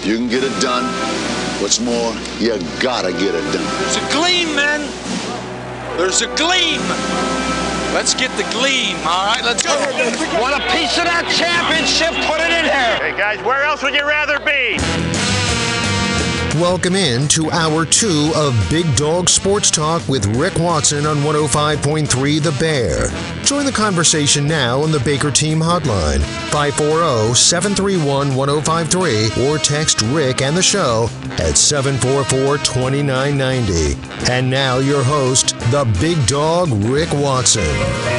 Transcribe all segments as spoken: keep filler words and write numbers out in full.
You can get it done. What's more, you gotta get it done. There's a gleam, man. There's a gleam. Let's get the gleam, all right? Let's go. Want a piece of that championship? Put it in here. Hey, guys, where else would you rather be? Welcome in to Hour two of Big Dog Sports Talk with Rick Watson on one oh five point three The Bear. Join the conversation now on the Baker Team hotline, five four zero, seven three one, one oh five three, or text Rick and the show at seven four four, two nine nine zero. And now your host, the Big Dog, Rick Watson.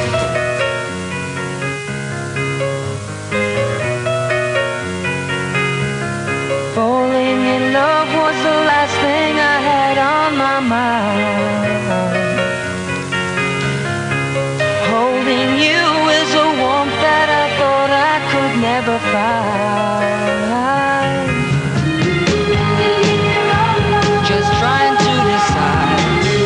Falling in love was the last thing I had on my mind. Holding you is a warmth that I thought I could never find. Just trying to decide,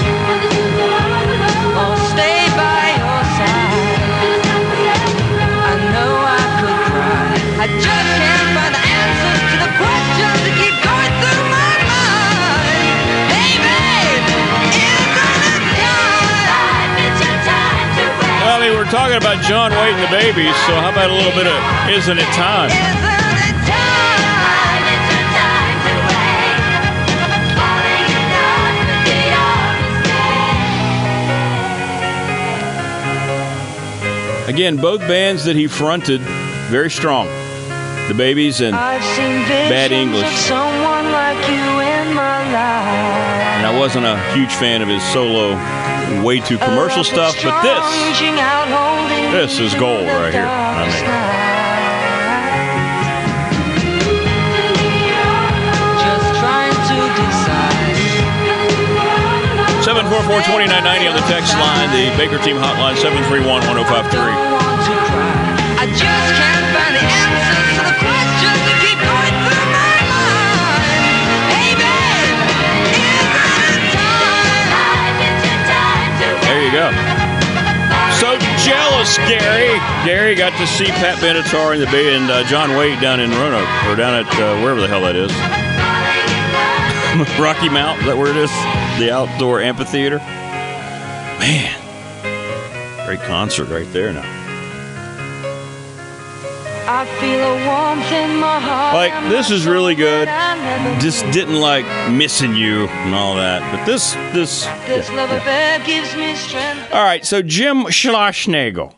or stay by your side. I know I could cry, I just can't find the answers to the questions that keep going through my mind. Baby, isn't it time? Well, I mean, we're talking about John Waite and the Babies, so how about a little bit of Isn't It Time? Isn't it time? It's a time to wait. Falling in love could be your mistake. Again, both bands that he fronted, very strong. The Babies and I've seen Bad visions English. of someone like you in my life. And I wasn't a huge fan of his solo, way too commercial stuff, but this, this is gold right here. I mean, just trying to decide. seven four four, two nine nine zero on the text line, the Baker Team hotline, seven three one, one oh five three. I just can't find the answers to the questions that keep going through my mind. Hey babe, isn't it time? There you go. So jealous, Gary. Gary got to see Pat Benatar and the Bay and uh, John Waite down in Roanoke, or down at uh, wherever the hell that is. Rocky Mount, is that where it is? The outdoor amphitheater. Man, great concert right there now. I feel a warmth in my heart. Like, this is really good. Just didn't like Missing You and all that. But this, this. This yeah, love yeah. affair gives me strength. All right, so Jim Schlossnagle.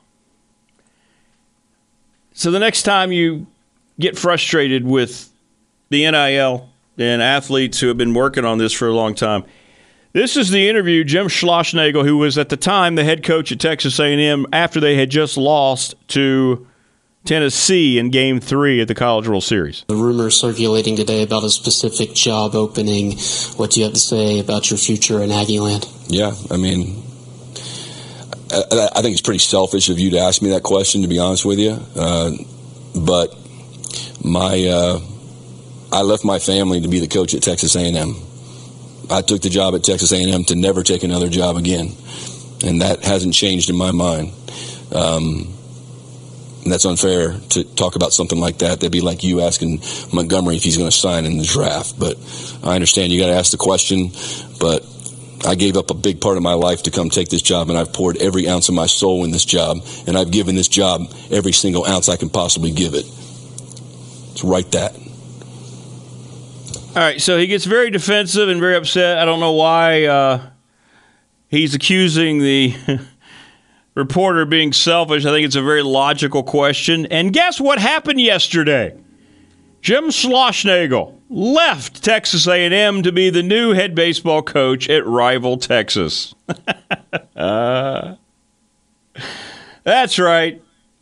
So the next time you get frustrated with the N I L and athletes who have been working on this for a long time, this is the interview Jim Schlossnagle, who was at the time the head coach at Texas A and M after they had just lost to Tennessee in Game three at the College World Series. The rumors circulating today about a specific job opening. What do you have to say about your future in Aggieland? Yeah, I mean, I, I think it's pretty selfish of you to ask me that question, to be honest with you. Uh, but my, uh, I left my family to be the coach at Texas A and M. I took the job at Texas A and M to never take another job again, and that hasn't changed in my mind. Um, And that's unfair to talk about something like that. That'd be like you asking Montgomery if he's going to sign in the draft. But I understand you got to ask the question. But I gave up a big part of my life to come take this job, and I've poured every ounce of my soul in this job, and I've given this job every single ounce I can possibly give it. Let's write that. All right, so he gets very defensive and very upset. I don't know why uh, he's accusing the reporter being selfish. I think it's a very logical question. And guess what happened yesterday? Jim Schlossnagle left Texas A and M to be the new head baseball coach at rival Texas. uh, that's right.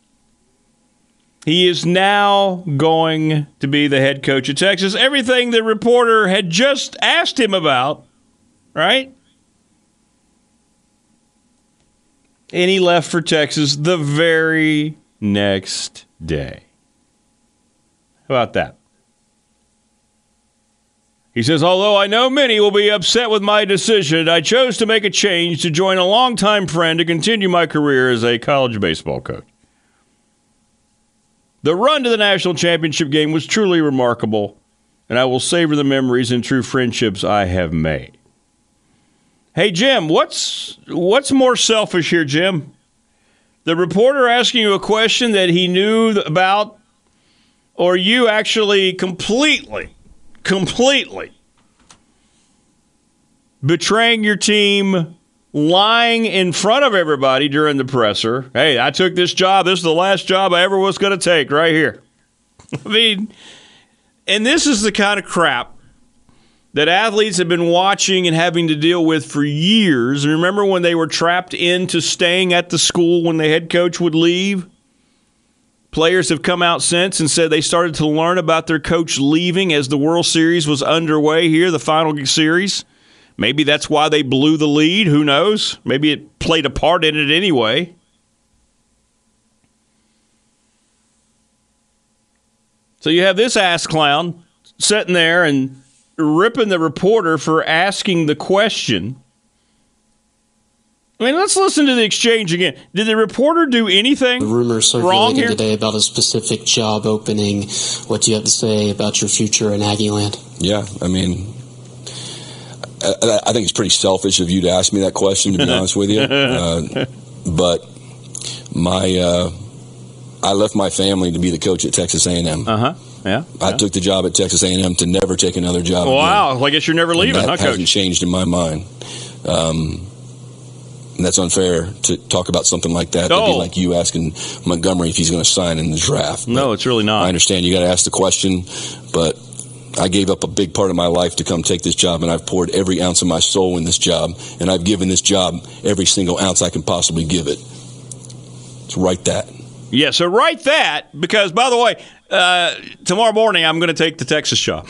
He is now going to be the head coach of Texas. Everything the reporter had just asked him about, right? And he left for Texas the very next day. How about that? He says, although I know many will be upset with my decision, I chose to make a change to join a longtime friend to continue my career as a college baseball coach. The run to the national championship game was truly remarkable, and I will savor the memories and true friendships I have made. Hey, Jim, what's what's more selfish here, Jim? The reporter asking you a question that he knew about, or you actually completely, completely betraying your team, lying in front of everybody during the presser? Hey, I took this job. This is the last job I ever was going to take right here. I mean, and this is the kind of crap that athletes have been watching and having to deal with for years. And remember when they were trapped into staying at the school when the head coach would leave? Players have come out since and said they started to learn about their coach leaving as the World Series was underway here, the final series. Maybe that's why they blew the lead. Who knows? Maybe it played a part in it anyway. So you have this ass clown sitting there and ripping the reporter for asking the question. I mean, let's listen to the exchange again. Did the reporter do anything the rumors circulating wrong here today about a specific job opening? What do you have to say about your future in Aggieland? Yeah, I mean, I, I think it's pretty selfish of you to ask me that question, to be honest with you. Uh, but my, uh, I left my family to be the coach at Texas A and M. Uh huh. Yeah, I yeah. took the job at Texas A and M to never take another job wow, again. Well, I guess you're never leaving, and that huh, hasn't Coach? changed in my mind. Um, and that's unfair to talk about something like that. Oh. That'd be like you asking Montgomery if he's going to sign in the draft. No, but it's really not. I understand you got to ask the question, but I gave up a big part of my life to come take this job, and I've poured every ounce of my soul in this job, and I've given this job every single ounce I can possibly give it. So write that. Yeah, so write that, because, by the way, uh, tomorrow morning I'm going to take the Texas job.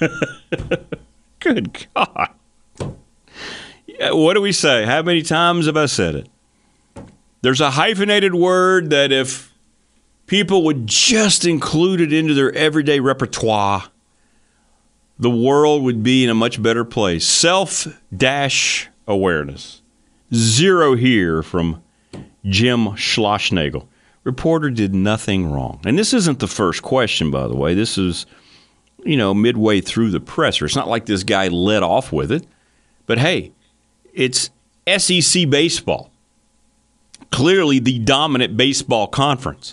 Good God. Yeah, what do we say? How many times have I said it? There's a hyphenated word that if people would just include it into their everyday repertoire, the world would be in a much better place. Self-awareness. Zero here from Jim Schlossnagle. Reporter did nothing wrong. And this isn't the first question, by the way. This is, you know, midway through the presser. It's not like this guy led off with it. But, hey, it's S E C baseball. Clearly the dominant baseball conference.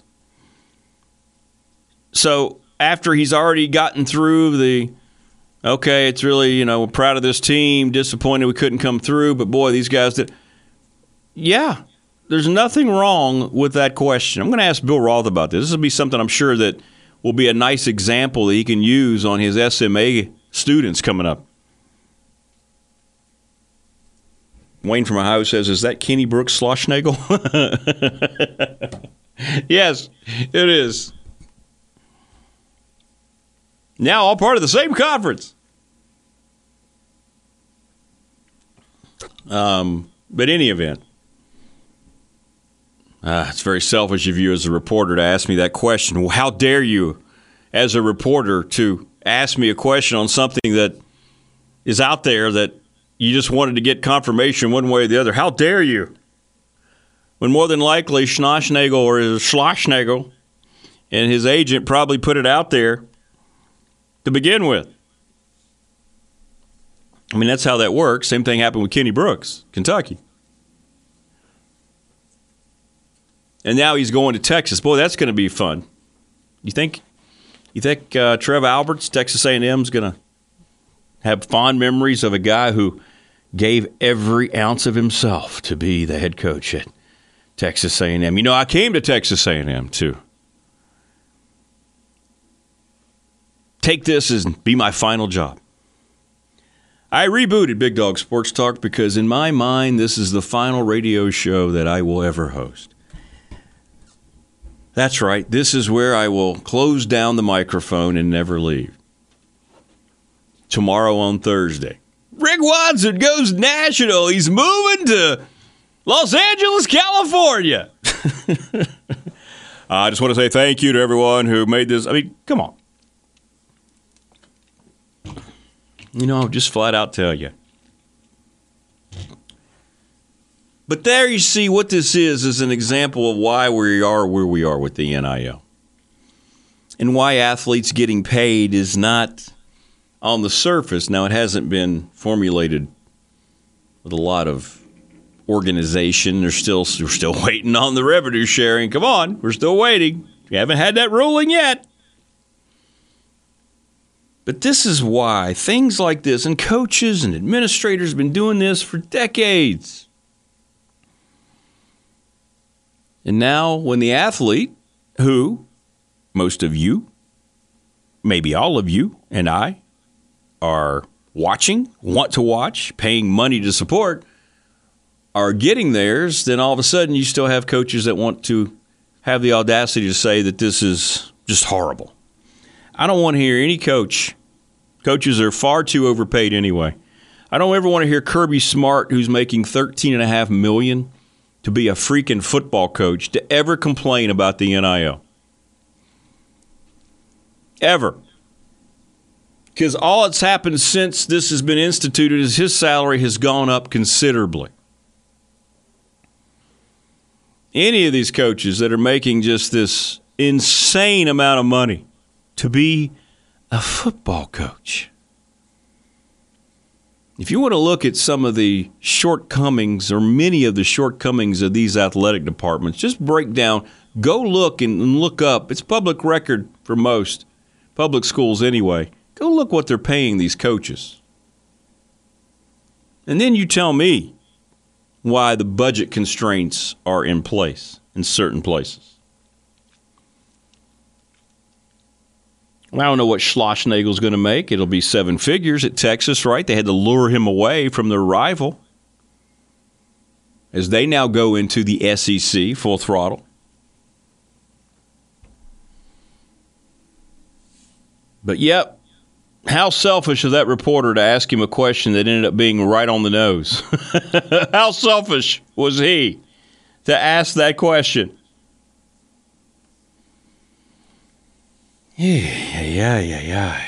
So after he's already gotten through the, okay, it's really, you know, we're proud of this team, disappointed we couldn't come through, but, boy, these guys did. Yeah. There's nothing wrong with that question. I'm going to ask Bill Roth about this. This will be something I'm sure that will be a nice example that he can use on his S M A students coming up. Wayne from Ohio says, is that Kenny Brooks Schlossnagle? Yes, it is. Now all part of the same conference. Um, but any event. Uh, it's very selfish of you as a reporter to ask me that question. Well, how dare you, as a reporter, to ask me a question on something that is out there that you just wanted to get confirmation one way or the other? How dare you? When more than likely Schlossnagle or his Schlossnagle and his agent probably put it out there to begin with. I mean, that's how that works. Same thing happened with Kenny Brooks, Kentucky. And now he's going to Texas. Boy, that's going to be fun. You think you think uh, Trev Alberts, Texas A and M, is going to have fond memories of a guy who gave every ounce of himself to be the head coach at Texas A and M? You know, I came to Texas A and M to take this as be my final job. I rebooted Big Dog Sports Talk because in my mind, this is the final radio show that I will ever host. That's right. This is where I will close down the microphone and never leave. Tomorrow on Thursday, Rick Watson goes national. He's moving to Los Angeles, California. I just want to say thank you to everyone who made this. I mean, come on. You know, I'll just flat out tell you. But there you see what this is, is an example of why we are where we are with the N I L. And why athletes getting paid is not on the surface. Now, it hasn't been formulated with a lot of organization. They're still, we're still waiting on the revenue sharing. Come on, we're still waiting. We haven't had that ruling yet. But this is why things like this, and coaches and administrators have been doing this for decades. And now when the athlete, who most of you, maybe all of you and I, are watching, want to watch, paying money to support, are getting theirs, then all of a sudden you still have coaches that want to have the audacity to say that this is just horrible. I don't want to hear any coach. Coaches are far too overpaid anyway. I don't ever want to hear Kirby Smart, who's making thirteen point five million dollars to be a freaking football coach, to ever complain about the N I L. Ever. Because all that's happened since this has been instituted is his salary has gone up considerably. Any of these coaches that are making just this insane amount of money to be a football coach. If you want to look at some of the shortcomings or many of the shortcomings of these athletic departments, just break down, go look and look up. It's public record for most public schools anyway. Go look what they're paying these coaches. And then you tell me why the budget constraints are in place in certain places. I don't know what Schlossnagel's going to make. It'll be seven figures at Texas, right? They had to lure him away from their rival as they now go into the S E C full throttle. But, yep, how selfish of that reporter to ask him a question that ended up being right on the nose. How selfish was he to ask that question? Yeah, yeah, yeah, yeah.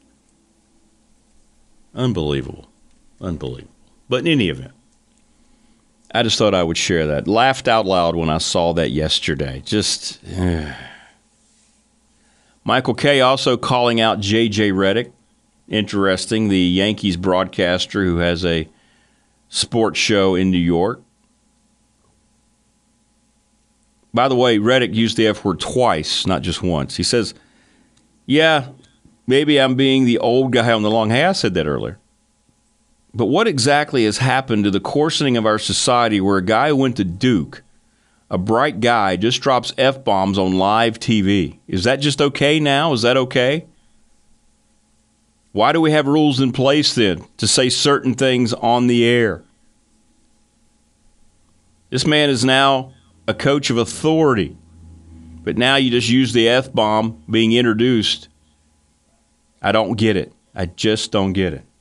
Unbelievable. Unbelievable. But in any event, I just thought I would share that. Laughed out loud when I saw that yesterday. Just, uh. Michael Kay also calling out J J Redick. Interesting, the Yankees broadcaster who has a sports show in New York. By the way, Redick used the F word twice, not just once. He says, yeah, maybe I'm being the old guy on the long hair. I said that earlier. But what exactly has happened to the coarsening of our society where a guy who went to Duke, a bright guy, just drops F-bombs on live T V? Is that just okay now? Is that okay? Why do we have rules in place then to say certain things on the air? This man is now a coach of authority. But now you just use the F-bomb being introduced. I don't get it. I just don't get it.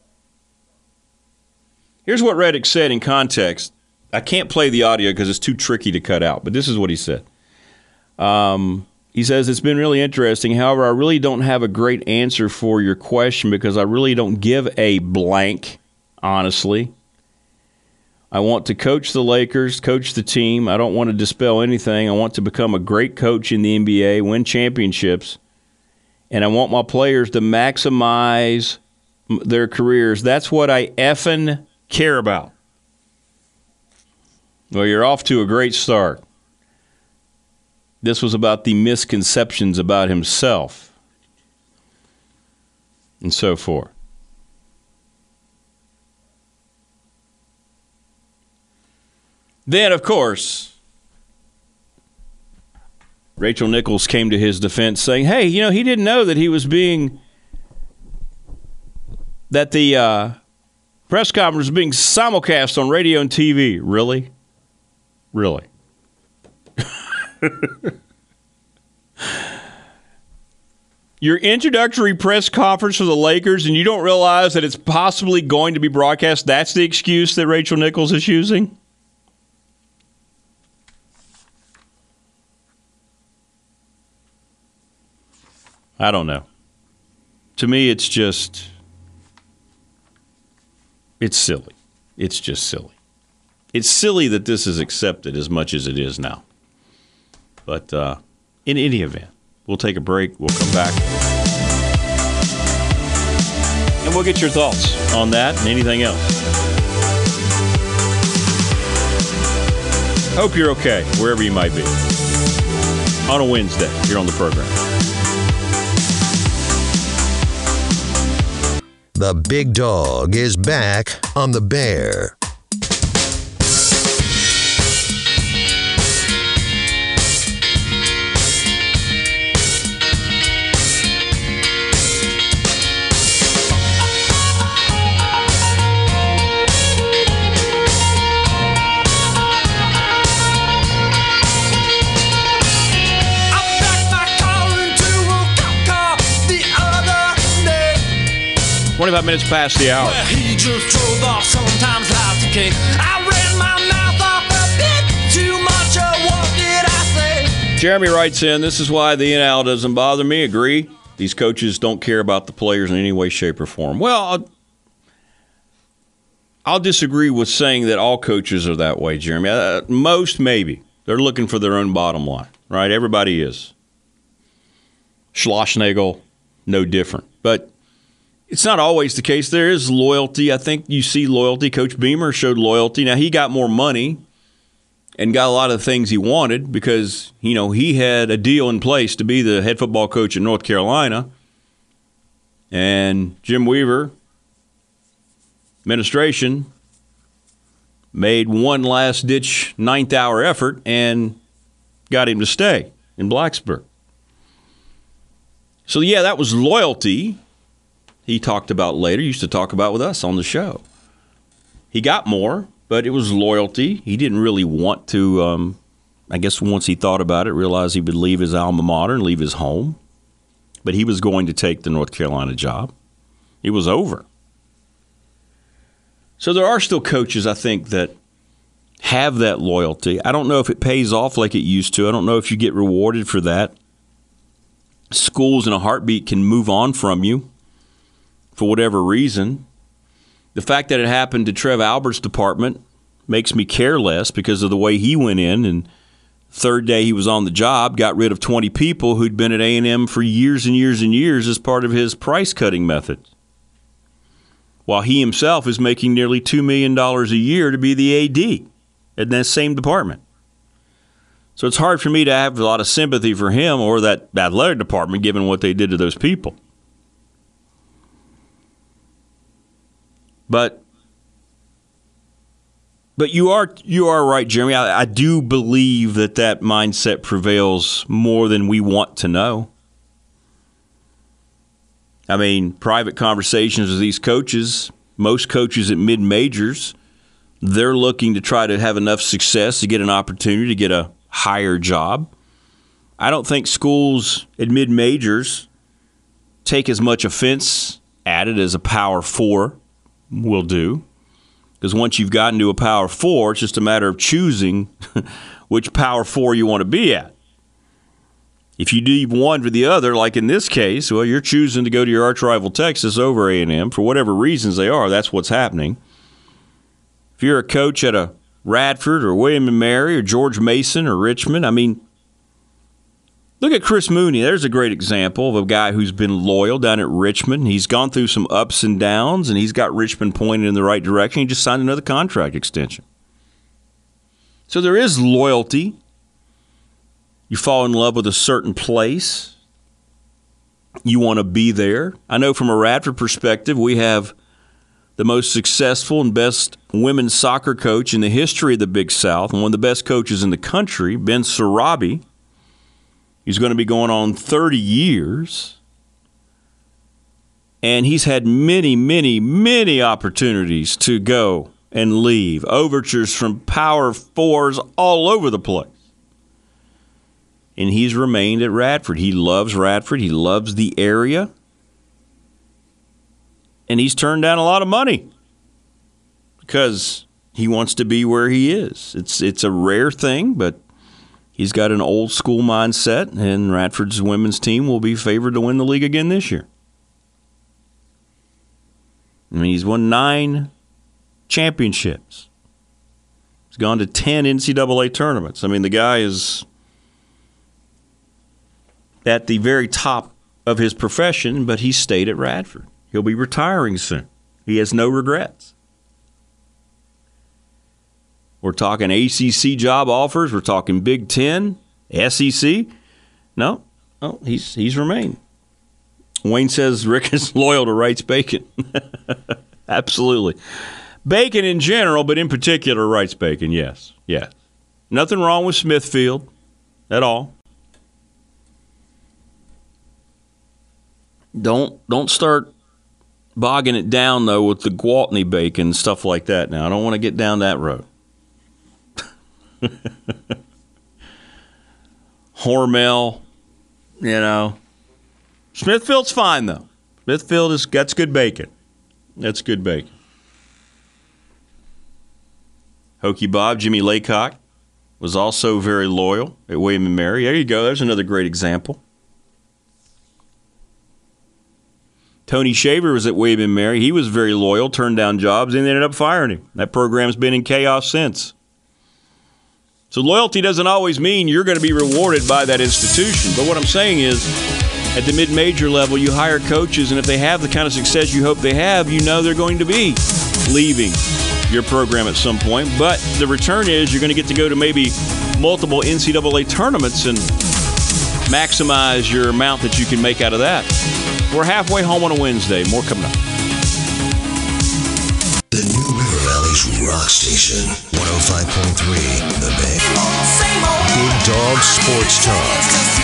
Here's what Redick said in context. I can't play the audio because it's too tricky to cut out, but this is what he said. Um, he says, it's been really interesting. However, I really don't have a great answer for your question because I really don't give a blank, honestly. I want to coach the Lakers, coach the team. I don't want to dispel anything. I want to become a great coach in the N B A, win championships, and I want my players to maximize their careers. That's what I effing care about. Well, you're off to a great start. This was about the misconceptions about himself and so forth. Then, of course, Rachel Nichols came to his defense saying, hey, you know, he didn't know that he was being, that the uh, press conference was being simulcast on radio and T V. Really? Really? Your introductory press conference for the Lakers and you don't realize that it's possibly going to be broadcast? That's the excuse that Rachel Nichols is using? I don't know. To me, it's just, it's silly. It's just silly. It's silly that this is accepted as much as it is now. But uh, in any event, we'll take a break. We'll come back. we'll get your thoughts on that and anything else. Hope you're okay, wherever you might be. On a Wednesday, here on the program. The Big Dog is back on the Bear. twenty-five minutes past the hour. Well, he just drove off, sometimes life's a king. I ran my mouth off a bit too much, or what did I say? Jeremy writes in, this is why the N L doesn't bother me. Agree. These coaches don't care about the players in any way, shape, or form. Well, I'll, I'll disagree with saying that all coaches are that way, Jeremy. Uh, most, maybe. They're looking for their own bottom line, right? Everybody is. Schlossnagel, no different. But it's not always the case. There is loyalty. I think you see loyalty. Coach Beamer showed loyalty. Now, he got more money and got a lot of the things he wanted because, you know, he had a deal in place to be the head football coach in North Carolina. And Jim Weaver, administration, made one last-ditch ninth-hour effort and got him to stay in Blacksburg. So, yeah, that was loyalty. He talked about later, used to talk about with us on the show. He got more, but it was loyalty. He didn't really want to, um, I guess once he thought about it, realized he would leave his alma mater and leave his home. But he was going to take the North Carolina job. It was over. So there are still coaches, I think, that have that loyalty. I don't know if it pays off like it used to. I don't know if you get rewarded for that. Schools in a heartbeat can move on from you for whatever reason. The fact that it happened to Trev Albert's department makes me care less because of the way he went in and third day he was on the job, got rid of twenty people who'd been at A and M for years and years and years as part of his price-cutting method, while he himself is making nearly two million dollars a year to be the A D in that same department. So it's hard for me to have a lot of sympathy for him or that athletic department given what they did to those people. But but you are you are right, Jeremy. I, I do believe that that mindset prevails more than we want to know. I mean, private conversations with these coaches, most coaches at mid-majors, they're looking to try to have enough success to get an opportunity to get a higher job. I don't think schools at mid-majors take as much offense at it as a Power Four will do. Because once you've gotten to a Power Four, it's just a matter of choosing which Power Four you want to be at. If you leave one for the other, like in this case, well, you're choosing to go to your arch rival Texas over A and M for whatever reasons they are. That's what's happening. If you're a coach at a Radford or William and Mary or George Mason or Richmond, I mean, look at Chris Mooney. There's a great example of a guy who's been loyal down at Richmond. He's gone through some ups and downs, and he's got Richmond pointed in the right direction. He just signed another contract extension. So there is loyalty. You fall in love with a certain place. You want to be there. I know from a Radford perspective, we have the most successful and best women's soccer coach in the history of the Big South, and one of the best coaches in the country, Ben Sarabi. He's going to be going on thirty years. And he's had many, many, many opportunities to go and leave. Overtures from Power Fours all over the place. And he's remained at Radford. He loves Radford. He loves the area. And he's turned down a lot of money because he wants to be where he is. It's it's a rare thing, but he's got an old school mindset, and Radford's women's team will be favored to win the league again this year. I mean, he's won nine championships. He's gone to ten N C double A tournaments. I mean, the guy is at the very top of his profession, but he stayed at Radford. He'll be retiring soon. He has no regrets. We're talking A C C job offers. We're talking Big Ten, S E C. No, no, he's he's remained. Wayne says Rick is loyal to Wrights Bacon. Absolutely. Bacon in general, but in particular Wrights Bacon, yes. Yes. Nothing wrong with Smithfield at all. Don't don't start bogging it down, though, with the Gwaltney bacon and stuff like that now. I don't want to get down that road. Hormel, you know. Smithfield's fine, though. Smithfield is that's good bacon. That's good bacon. Hokey Bob, Jimmy Laycock, was also very loyal at William and Mary. There you go. There's another great example. Tony Shaver was at William and Mary. He was very loyal, turned down jobs, and they ended up firing him. That program's been in chaos since. So loyalty doesn't always mean you're going to be rewarded by that institution. But what I'm saying is, at the mid-major level, you hire coaches, and if they have the kind of success you hope they have, you know they're going to be leaving your program at some point. But the return is you're going to get to go to maybe multiple N C double A tournaments and maximize your amount that you can make out of that. We're halfway home on a Wednesday. More coming up. The new River Valley's rock station, one oh five point three The Bay. Big Dog Sports Talk.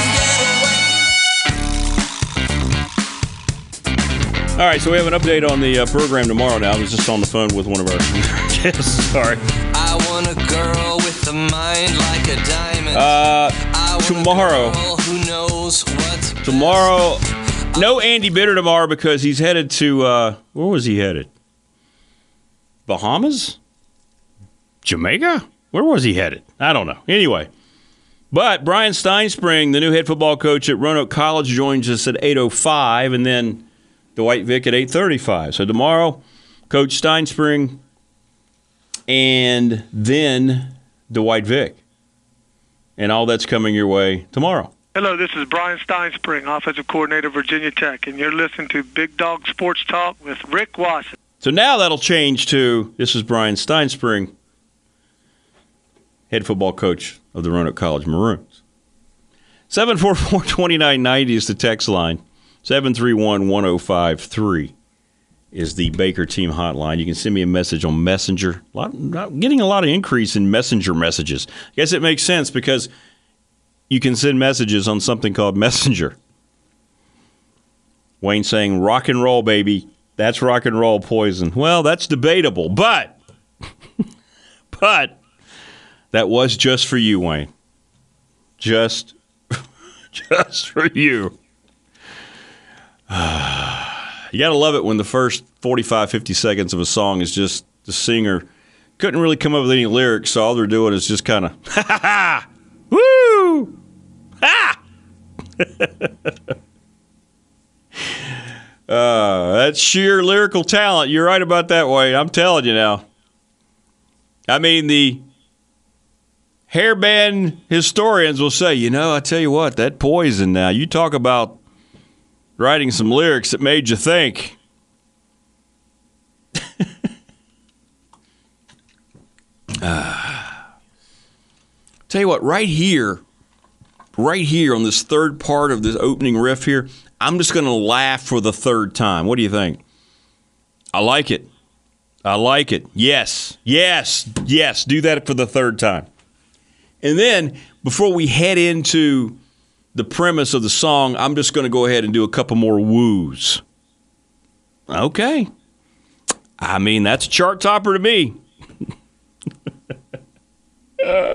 All right, so we have an update on the uh, program tomorrow now. I was just on the phone with one of our guests. Sorry. I want a girl with a mind like a diamond. Uh, tomorrow. Who knows what? Tomorrow. No Andy Bitter tomorrow because he's headed to, uh, where was he headed? Bahamas? Jamaica? Where was he headed? I don't know. Anyway. But Brian Steinspring, the new head football coach at Roanoke College, joins us at eight oh five, and then Dwight Vick at eight thirty-five. So tomorrow, Coach Steinspring, and then Dwight Vick. And all that's coming your way tomorrow. Hello, this is Brian Steinspring, Offensive Coordinator, Virginia Tech, and you're listening to Big Dog Sports Talk with Rick Watson. So now that'll change to, this is Brian Steinspring, head football coach of the Roanoke College Maroons. seven four four, two nine nine zero is the text line. seven three one, one oh five three is the Baker Team hotline. You can send me a message on Messenger. A lot, not getting a lot of increase in Messenger messages. I guess it makes sense because you can send messages on something called Messenger. Wayne saying, rock and roll, baby. That's rock and roll poison. Well, that's debatable, but, but that was just for you, Wayne. Just, just for you. You got to love it when the first forty-five, fifty seconds of a song is just the singer couldn't really come up with any lyrics, so all they're doing is just kind of, ha ha ha, woo, ha! uh, that's sheer lyrical talent. You're right about that, Wayne. I'm telling you now. I mean, the hairband historians will say, you know, I tell you what, that Poison now, you talk about writing some lyrics that made you think. uh, tell you what, right here, right here on this third part of this opening riff here, I'm just going to laugh for the third time. What do you think? I like it. I like it. Yes, yes, yes. Do that for the third time. And then, before we head into the premise of the song, I'm just going to go ahead and do a couple more woos. Okay. I mean, that's a chart topper to me. uh.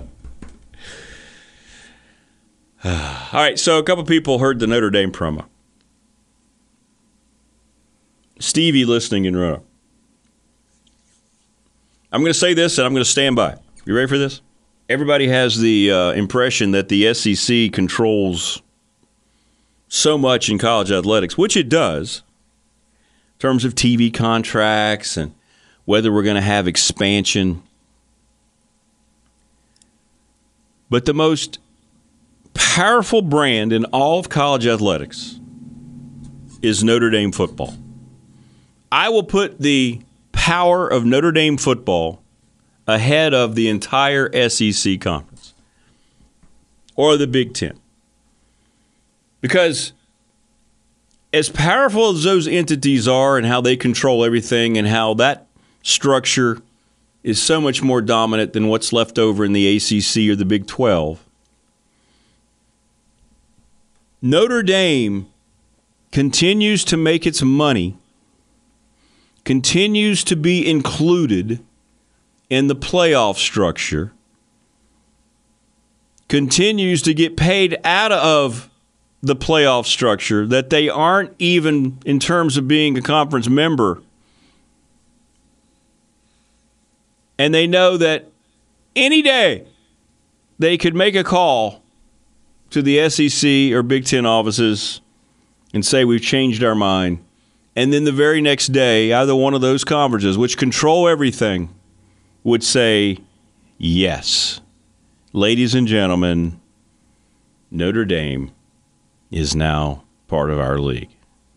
All right, so a couple people heard the Notre Dame promo. Stevie listening in Roanoke. I'm going to say this, and I'm going to stand by it. You ready for this? Everybody has the uh, impression that the S E C controls so much in college athletics, which it does, in terms of T V contracts and whether we're going to have expansion. But the most powerful brand in all of college athletics is Notre Dame football. I will put the power of Notre Dame football ahead of the entire S E C conference or the Big Ten. Because as powerful as those entities are and how they control everything and how that structure is so much more dominant than what's left over in the A C C or the Big twelve, Notre Dame continues to make its money, continues to be included in the playoff structure, continues to get paid out of the playoff structure, that they aren't even, in terms of being a conference member. And they know that any day they could make a call to the S E C or Big Ten offices and say, we've changed our mind. And then the very next day, either one of those conferences, which control everything, would say, yes, ladies and gentlemen, Notre Dame is now part of our league.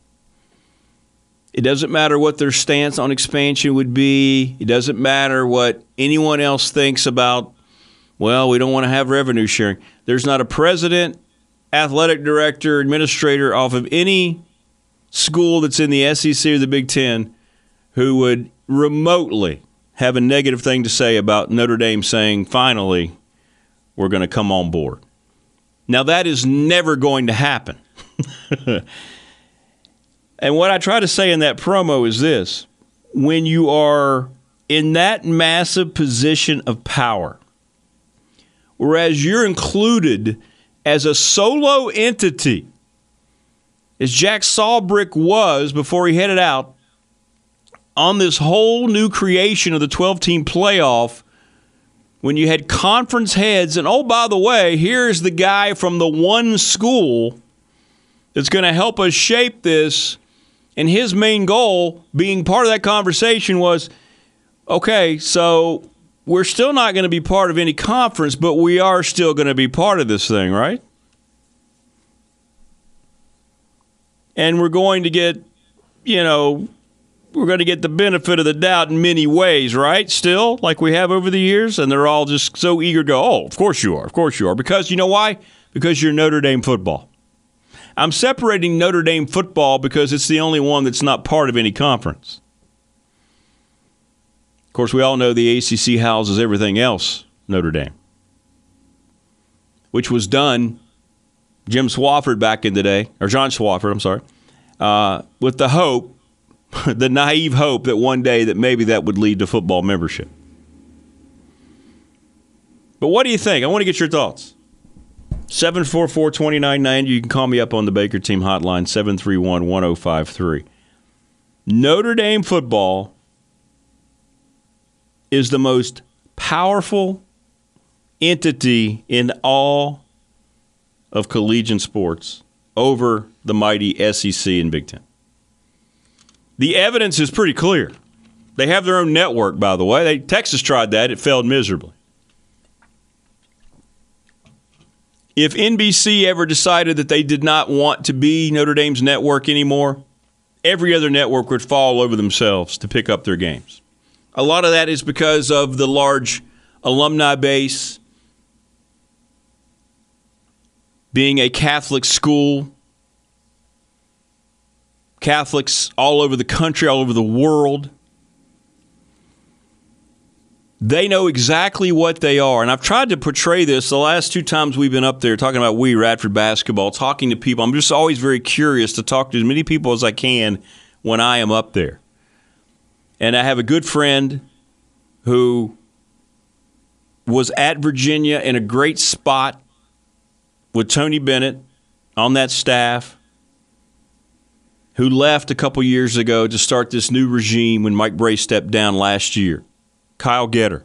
It doesn't matter what their stance on expansion would be. It doesn't matter what anyone else thinks about, well, we don't want to have revenue sharing. There's not a president, athletic director, administrator off of any school that's in the S E C or the Big Ten who would remotely have a negative thing to say about Notre Dame saying, finally, we're going to come on board. Now, that is never going to happen. And what I try to say in that promo is this. When you are in that massive position of power, whereas you're included as a solo entity, as Jack Sawbrick was before he headed out, on this whole new creation of the twelve-team playoff, when you had conference heads, and oh, by the way, here's the guy from the one school that's going to help us shape this, and his main goal, being part of that conversation, was, okay, so we're still not going to be part of any conference, but we are still going to be part of this thing, right? And we're going to get, you know, we're going to get the benefit of the doubt in many ways, right? Still, like we have over the years, and they're all just so eager to go, oh, of course you are, of course you are. Because you know why? Because you're Notre Dame football. I'm separating Notre Dame football because it's the only one that's not part of any conference. Of course, we all know the A C C houses everything else Notre Dame, which was done, Jim Swofford back in the day, or John Swofford, I'm sorry, uh, with the hope, the naive hope that one day that maybe that would lead to football membership. But what do you think? I want to get your thoughts. seven four four, two nine nine zero. You can call me up on the Baker Team hotline, seven three one, one oh five three. Notre Dame football is the most powerful entity in all of collegiate sports over the mighty S E C and Big Ten. The evidence is pretty clear. They have their own network, by the way. They, Texas tried that. It failed miserably. If N B C ever decided that they did not want to be Notre Dame's network anymore, every other network would fall over themselves to pick up their games. A lot of that is because of the large alumni base, being a Catholic school, Catholics all over the country, all over the world. They know exactly what they are. And I've tried to portray this the last two times we've been up there talking about we Radford basketball, talking to people. I'm just always very curious to talk to as many people as I can when I am up there. And I have a good friend who was at Virginia in a great spot with Tony Bennett on that staff, who left a couple years ago to start this new regime when Mike Brey stepped down last year. Kyle Getter.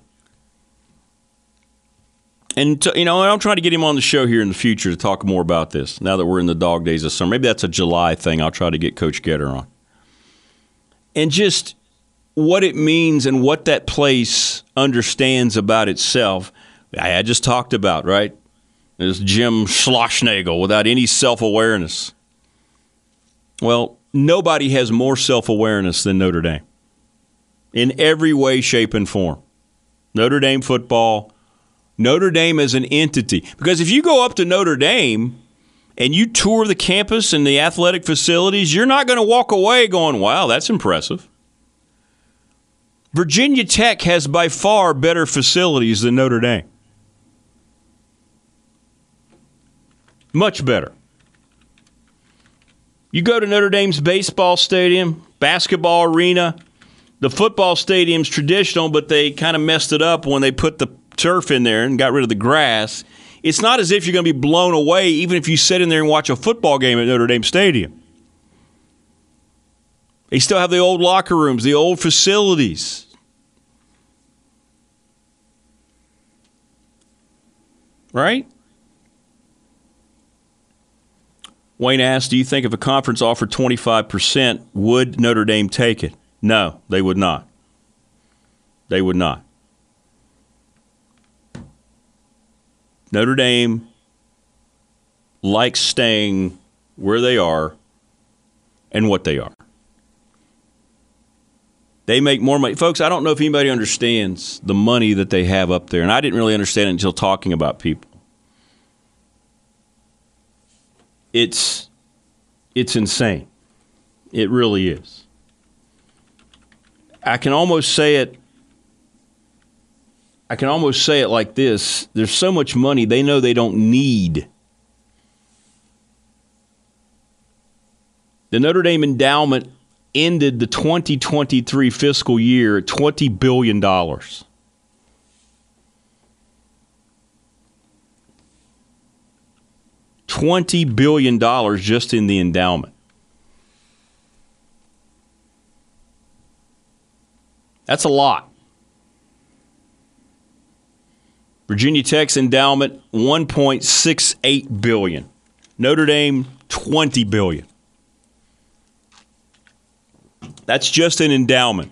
And, to, you know, I'm trying to get him on the show here in the future to talk more about this now that we're in the dog days of summer. Maybe that's a July thing. I'll try to get Coach Getter on. And just what it means and what that place understands about itself. I just talked about, right? There's Jim Schlossnagle without any self-awareness. Well, nobody has more self-awareness than Notre Dame in every way, shape, and form. Notre Dame football, Notre Dame as an entity. Because if you go up to Notre Dame and you tour the campus and the athletic facilities, you're not going to walk away going, wow, that's impressive. Virginia Tech has by far better facilities than Notre Dame. Much better. You go to Notre Dame's baseball stadium, basketball arena. The football stadium's traditional, but they kind of messed it up when they put the turf in there and got rid of the grass. It's not as if you're going to be blown away even if you sit in there and watch a football game at Notre Dame Stadium. They still have the old locker rooms, the old facilities. Right? Wayne asked, do you think if a conference offered twenty-five percent, would Notre Dame take it? No, they would not. They would not. Notre Dame likes staying where they are and what they are. They make more money. Folks, I don't know if anybody understands the money that they have up there, and I didn't really understand it until talking about people. It's it's insane. It really is. I can almost say it I can almost say it like this. There's so much money they know they don't need. The Notre Dame endowment ended the twenty twenty-three fiscal year at twenty billion dollars. twenty billion dollars just in the endowment. That's a lot. Virginia Tech's endowment, one point six eight billion dollars. Notre Dame, twenty billion dollars. That's just an endowment.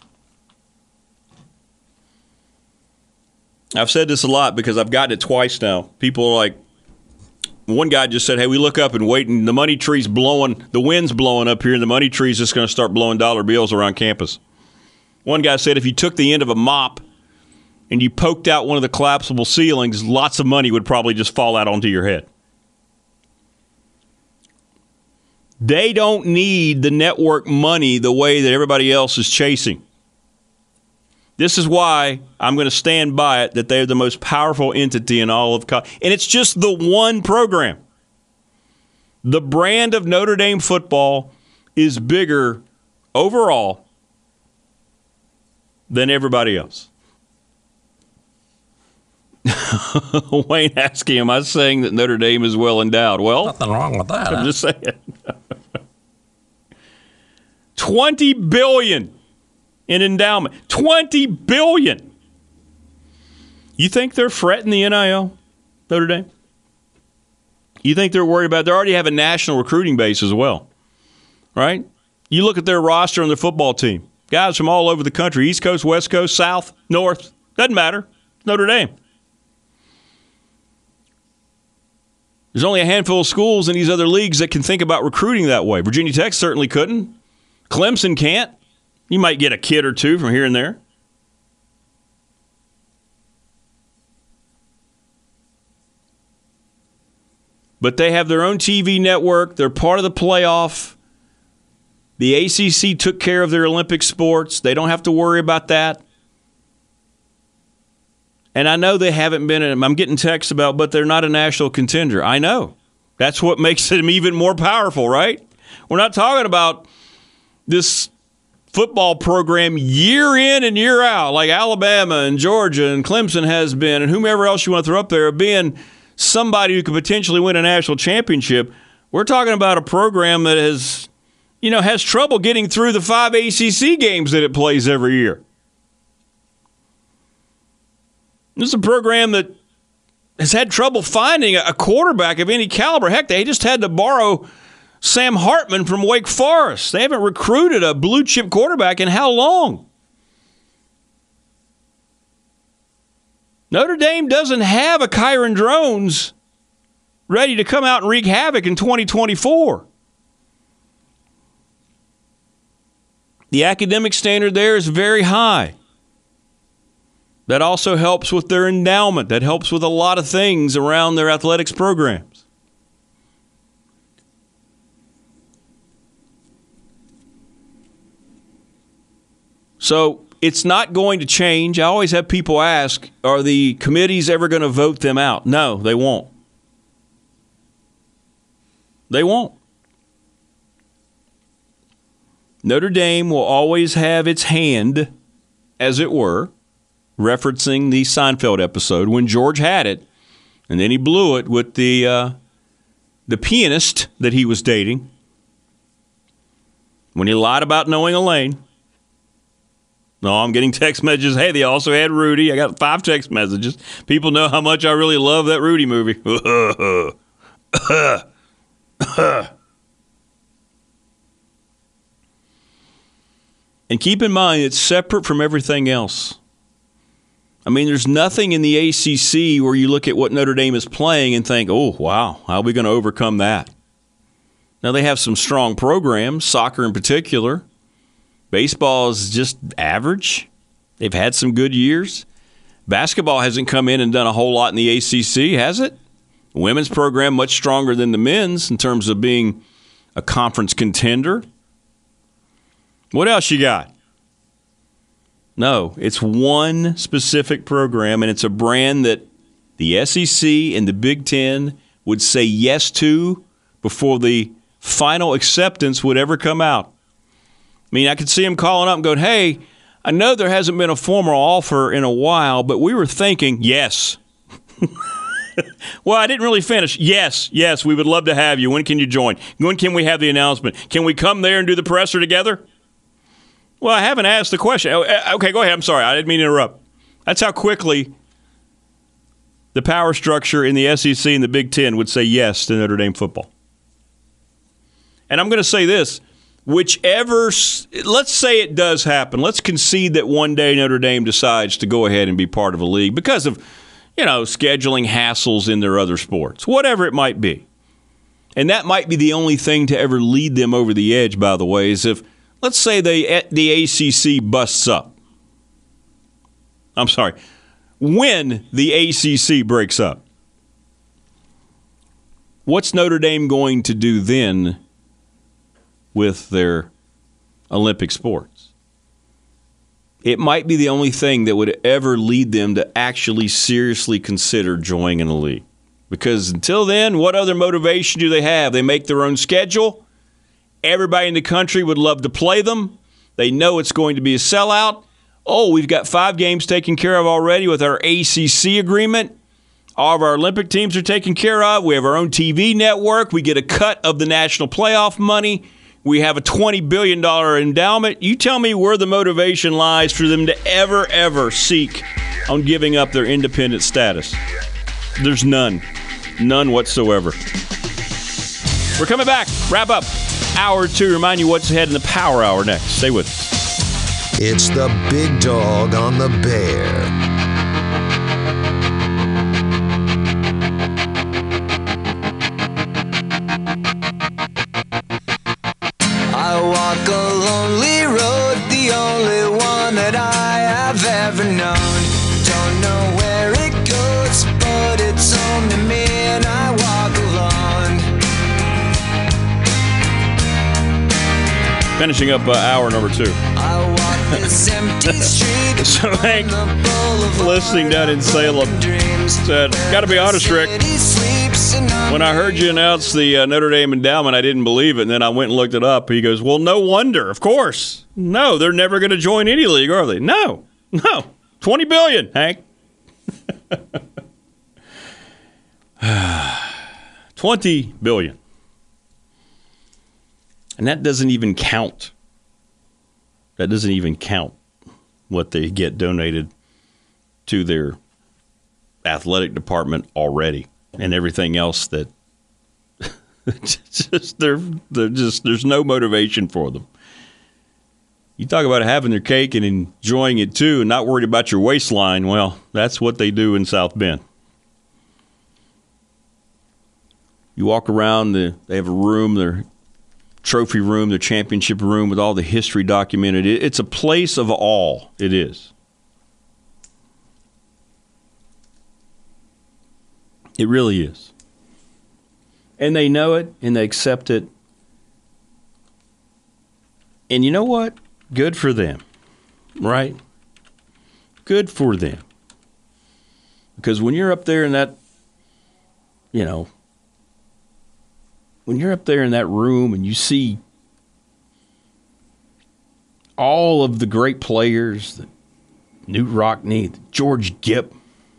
I've said this a lot because I've gotten it twice now. People are like, one guy just said, hey, we look up and wait, and the money tree's blowing, the wind's blowing up here, and the money tree's just going to start blowing dollar bills around campus. One guy said if you took the end of a mop and you poked out one of the collapsible ceilings, lots of money would probably just fall out onto your head. They don't need the network money the way that everybody else is chasing. This is why I'm going to stand by it that they're the most powerful entity in all of college. And it's just the one program. The brand of Notre Dame football is bigger overall than everybody else. Wayne asking, am I saying that Notre Dame is well endowed? Well, nothing wrong with that. I'm huh? just saying. twenty billion dollars in endowment. twenty billion dollars. You think they're fretting the N I L, Notre Dame? You think they're worried about it? They already have a national recruiting base as well, right? You look at their roster on their football team. Guys from all over the country, East Coast, West Coast, South, North, doesn't matter. It's Notre Dame. There's only a handful of schools in these other leagues that can think about recruiting that way. Virginia Tech certainly couldn't. Clemson can't. You might get a kid or two from here and there. But they have their own T V network. They're part of the playoff. The A C C took care of their Olympic sports. They don't have to worry about that. And I know they haven't been, in, I'm getting texts about, but they're not a national contender. I know. That's what makes them even more powerful, right? We're not talking about this football program year in and year out, like Alabama and Georgia and Clemson has been, and whomever else you want to throw up there, being somebody who could potentially win a national championship. We're talking about a program that has, you know, has trouble getting through the five A C C games that it plays every year. This is a program that has had trouble finding a quarterback of any caliber. Heck, they just had to borrow Sam Hartman from Wake Forest. They haven't recruited a blue-chip quarterback in how long? Notre Dame doesn't have a Kyron Drones ready to come out and wreak havoc in twenty twenty-four. The academic standard there is very high. That also helps with their endowment. That helps with a lot of things around their athletics programs. So it's not going to change. I always have people ask, are the committees ever going to vote them out? No, they won't. They won't. Notre Dame will always have its hand, as it were, referencing the Seinfeld episode when George had it, and then he blew it with the uh, the pianist that he was dating when he lied about knowing Elaine. No, I'm getting text messages. Hey, they also had Rudy. I got five text messages. People know how much I really love that Rudy movie. And keep in mind, it's separate from everything else. I mean, there's nothing in the A C C where you look at what Notre Dame is playing and think, oh, wow, how are we going to overcome that? Now, they have some strong programs, soccer in particular. Baseball is just average. They've had some good years. Basketball hasn't come in and done a whole lot in the A C C, has it? The women's program much stronger than the men's in terms of being a conference contender. What else you got? No, it's one specific program, and it's a brand that the S E C and the Big Ten would say yes to before the final acceptance would ever come out. I mean, I could see them calling up and going, hey, I know there hasn't been a formal offer in a while, but we were thinking, yes. Well, I didn't really finish. Yes, yes, we would love to have you. When can you join? When can we have the announcement? Can we come there and do the presser together? Well, I haven't asked the question. Okay, go ahead. I'm sorry. I didn't mean to interrupt. That's how quickly the power structure in the S E C and the Big Ten would say yes to Notre Dame football. And I'm going to say this. Whichever, let's say it does happen. Let's concede that one day Notre Dame decides to go ahead and be part of a league because of, you know, scheduling hassles in their other sports, whatever it might be. And that might be the only thing to ever lead them over the edge, by the way, is if, let's say they, the A C C busts up. I'm sorry. When the A C C breaks up, what's Notre Dame going to do then with their Olympic sports? It might be the only thing that would ever lead them to actually seriously consider joining a league. Because until then, what other motivation do they have? They make their own schedule. Everybody in the country would love to play them. They know it's going to be a sellout. Oh, we've got five games taken care of already with our A C C agreement. All of our Olympic teams are taken care of. We have our own T V network. We get a cut of the national playoff money. We have a twenty billion dollars endowment. You tell me where the motivation lies for them to ever, ever seek on giving up their independent status. There's none. None whatsoever. We're coming back. Wrap up. Hour two. Remind you what's ahead in the Power Hour next. Stay with us. It's the Big Dog on the Bear. I walk a lonely road, the only one that I have ever known. Don't know where it goes, but it's home to me and I walk alone. Finishing up uh, hour number two. I walk this empty street. So Hank, listening down in Salem, said, got to be honest, Rick. When I heard you announce the uh, Notre Dame endowment, I didn't believe it, and then I went and looked it up. He goes, well, no wonder, of course. No, they're never going to join any league, are they? No, no. twenty billion dollars, Hank. twenty billion dollars. And that doesn't even count. That doesn't even count what they get donated to their athletic department already. And everything else that just they're they're just there's no motivation for them. You talk about having their cake and enjoying it too, and not worried about your waistline. Well, that's what they do in South Bend. You walk around, the, they have a room. They're trophy room, the championship room with all the history documented. It's a place of awe. It is. It really is. And they know it, and they accept it. And you know what? Good for them, right? Good for them. Because when you're up there in that, you know, when you're up there in that room and you see all of the great players, the Knute Rockne, George Gipp,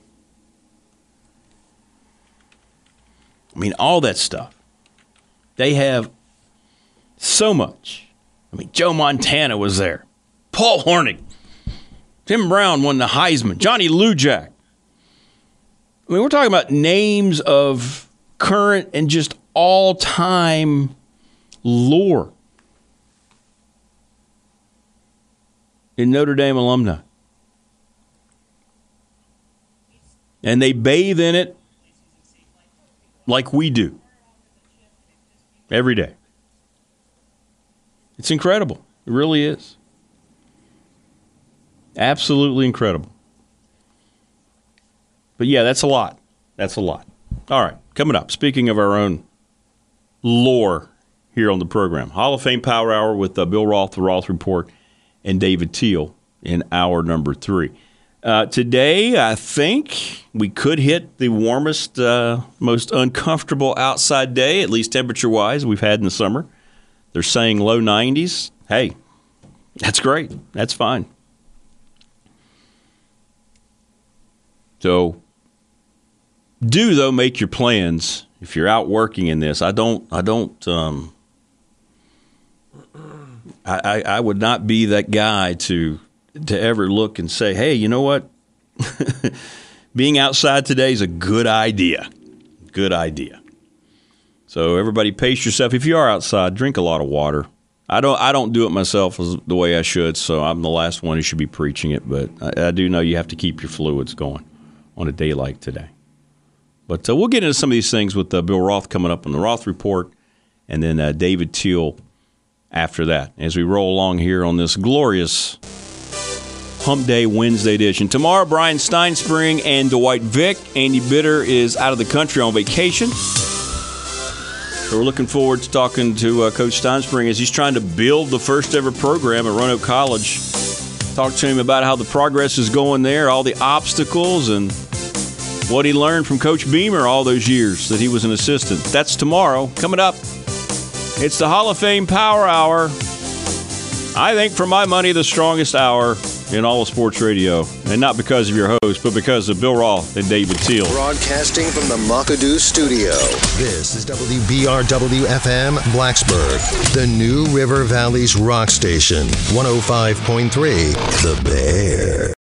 I mean, all that stuff. They have so much. I mean, Joe Montana was there. Paul Hornung. Tim Brown won the Heisman. Johnny Lujack. I mean, we're talking about names of current and just all-time lore in Notre Dame alumni. And they bathe in it like we do every day. It's incredible. It really is. Absolutely incredible. But yeah, that's a lot. That's a lot. All right, coming up, speaking of our own lore here on the program, Hall of Fame Power Hour with uh, Bill Roth, the Roth Report, and David Teal in hour number three. Uh, today, I think we could hit the warmest, uh, most uncomfortable outside day, at least temperature-wise, we've had in the summer. They're saying low nineties. Hey, that's great. That's fine. So, do, though, make your plans if you're out working in this. I don't, I don't, um, I, I, I would not be that guy to to ever look and say, hey, you know what? Being outside today is a good idea. Good idea. So everybody pace yourself. If you are outside, drink a lot of water. I don't I don't do it myself as the way I should, so I'm the last one who should be preaching it, but I, I do know you have to keep your fluids going on a day like today. But uh, we'll get into some of these things with uh, Bill Roth coming up on the Roth Report, and then uh, David Teal after that, as we roll along here on this glorious Hump Day Wednesday edition. Tomorrow, Brian Steinspring and Dwight Vick. Andy Bitter is out of the country on vacation. So we're looking forward to talking to uh, Coach Steinspring as he's trying to build the first ever program at Roanoke College. Talk to him about how the progress is going there, all the obstacles, and what he learned from Coach Beamer all those years that he was an assistant. That's tomorrow. Coming up, it's the Hall of Fame Power Hour. I think, for my money, the strongest hour in all of sports radio. And not because of your host, but because of Bill Roth and David Teal. Broadcasting from the McAdoo studio. This is W B R W F M Blacksburg, the New River Valley's rock station, one oh five point three, The Bear.